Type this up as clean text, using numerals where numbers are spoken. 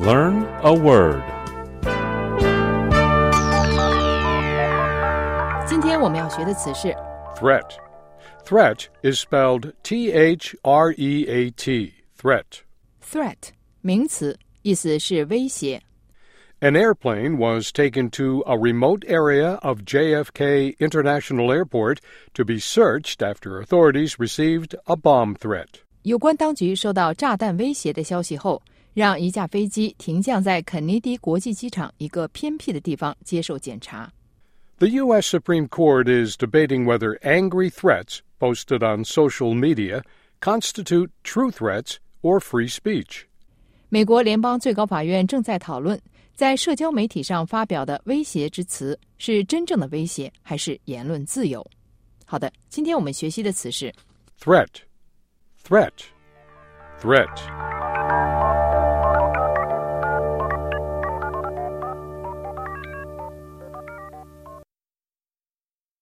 Learn a word. 今天我们要学的词是 Threat. Threat is spelled T-H-R-E-A-T. Threat. threat 名词，意思是威胁。 An airplane was taken to a remote area of JFK International Airport to be searched after authorities received a bomb threat. 有关当局收到炸弹威胁的消息后，让一架飞机停降在肯尼迪国际机场一个偏僻的地方接受检查。 The U.S. Supreme Court is debating whether angry threats posted on social media constitute true threats or free speech. 美国联邦最高法院正在讨论，在社交媒体上发表的威胁之词是真正的威胁还是言论自由。好的，今天我们学习的词是 Threat. Threat. Threat.